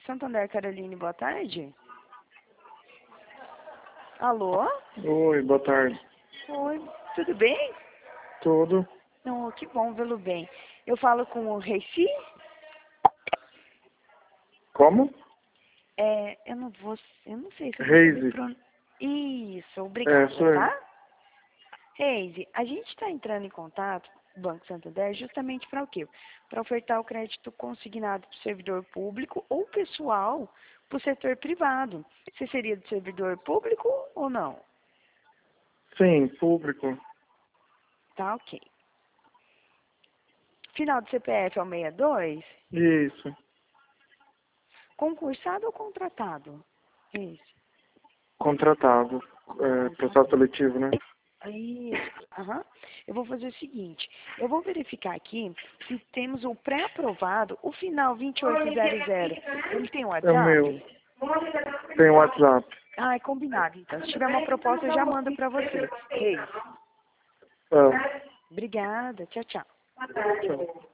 Santander, Caroline, boa tarde. Alô? Oi, boa tarde. Oi, tudo bem? Tudo? Não, que bom vê-lo bem. Eu falo com o Reici? Como? Eu não sei se eu vou Reise. Isso, obrigada, Sou eu. tá? Reise, a gente está entrando em contato com o Banco Santander justamente para o quê? Para ofertar o crédito consignado para o servidor público ou pessoal para o setor privado. Você seria do servidor público ou não? Sim, público. Tá, ok. Final do CPF é o 62? Isso. Concursado ou contratado? Isso. Contratado. Processo seletivo, né? Isso. Aham. Eu vou fazer o seguinte. Eu vou verificar aqui se temos o pré-aprovado, o final 2800. Ele tem É o WhatsApp? meu. Tem WhatsApp. Ah, é combinado. Então, se tiver uma proposta, eu já mando para você. Reis. Ah, Obrigada. Tchau, tchau. tchau.